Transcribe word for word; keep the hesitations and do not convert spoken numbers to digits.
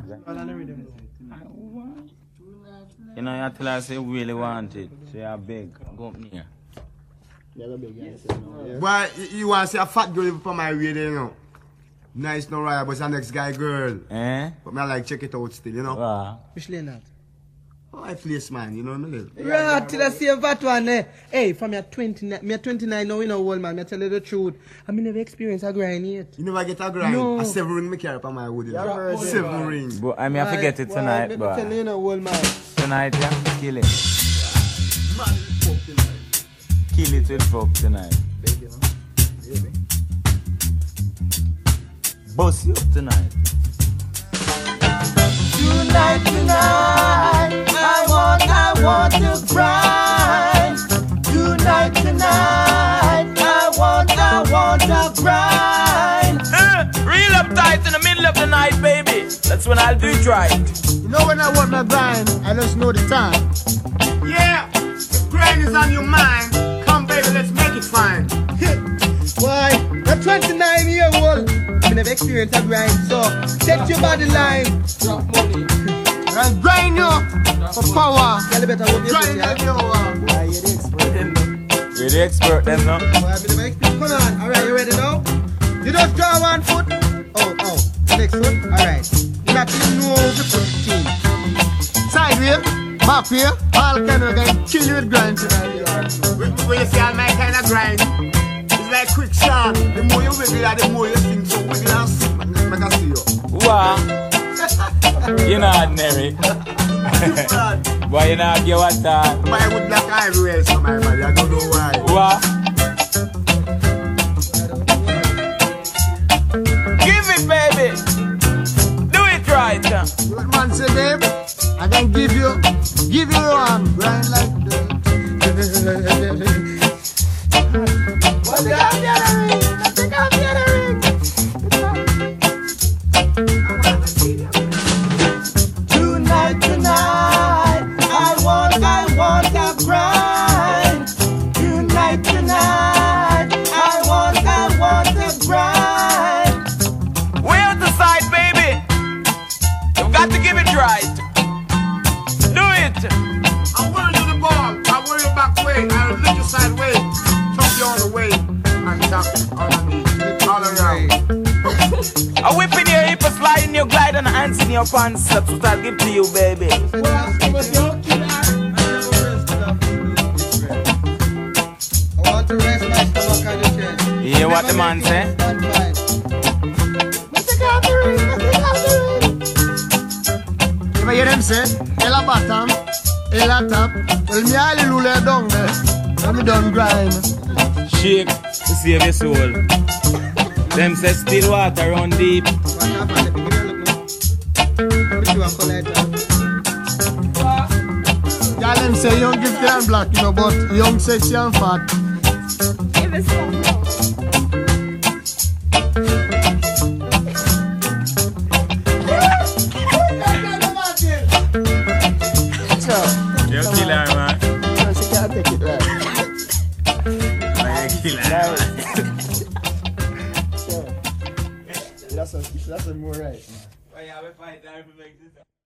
You know, you tell her say you really want it. Say I beg. Go up near. Why you want to see a fat girl for my radio, you know? Nice, no right, but it's a next guy girl. Eh? But me I like check it out still, you know? Wow. Which lane that? Oh, I place man, you know what I mean? Right, till I see that one eh. Hey, from me at twenty-nine, me at twenty-nine now, you know, old man, me tell you the truth. I mean, never experienced a grind yet. You never get a grind? No. A seven ring me carry up on my wood, you know? Seven ring. But I mean, I forget it tonight, Why, but tell you, you know, old man. tonight, you have to kill it. Kill it with fuck tonight. Boss you up tonight. Tonight, tonight, I want, I want to grind. Tonight, tonight, I want, I want to grind. Uh, real uptight in the middle of the night, baby. That's when I'll do it right. You know when I want my grind, I just know the time. Yeah, the grind is on your mind. Come baby, let's make it fine. Why? You're twenty-nine year old. I never experienced a grind, so set your body line. Drop money. And grind you for power. Tell you better what you Grind like you are. Why you're the expert then? You're the expert then, no? Why I never experienced. Come on, alright, you ready now? You just draw one foot. Oh, oh, next foot. Alright. You got to know the foot team. Side way, back way, all kind of grind. Kill you with grind tonight. When you see all my kind of grind, it's like quick shot. The more you wiggle, the more you think. So wiggle and sit, man. Make I see you. Wow. You're not ordinary. Why you not give what that? But I would black everywhere, so my body. I don't know why. What? Give it, baby. Do it right. What man say, babe? I can give you, give you one. Grind like that. What's the other ring? Let's take out the other ring. Tonight, tonight, I want, I want to grind. Tonight, tonight, I want, I want to grind. Way out the side, baby. You've got to give it right. Do it. I want you the ball. I want you back way. I'll lift you sideways. Chop you all the way. And tap it underneath. All around. A whip in your hip, a slide in your glide, and a hands in your pants. That's what I'll give to you, baby. I want to rest my stomach on the chest. You hear what the man say? If I hear them say, Ella bottom, Ella top, well me all lule down there. Let me done grind. Shake to save your soul. Them say still water run deep. Y'all them say young gifted and black, you know, but young sexy and fat. Give us some more. You're a killer, man. She can't take it right. You're a killer, man. That's a, that's a more right. Why you have a fight time to make this?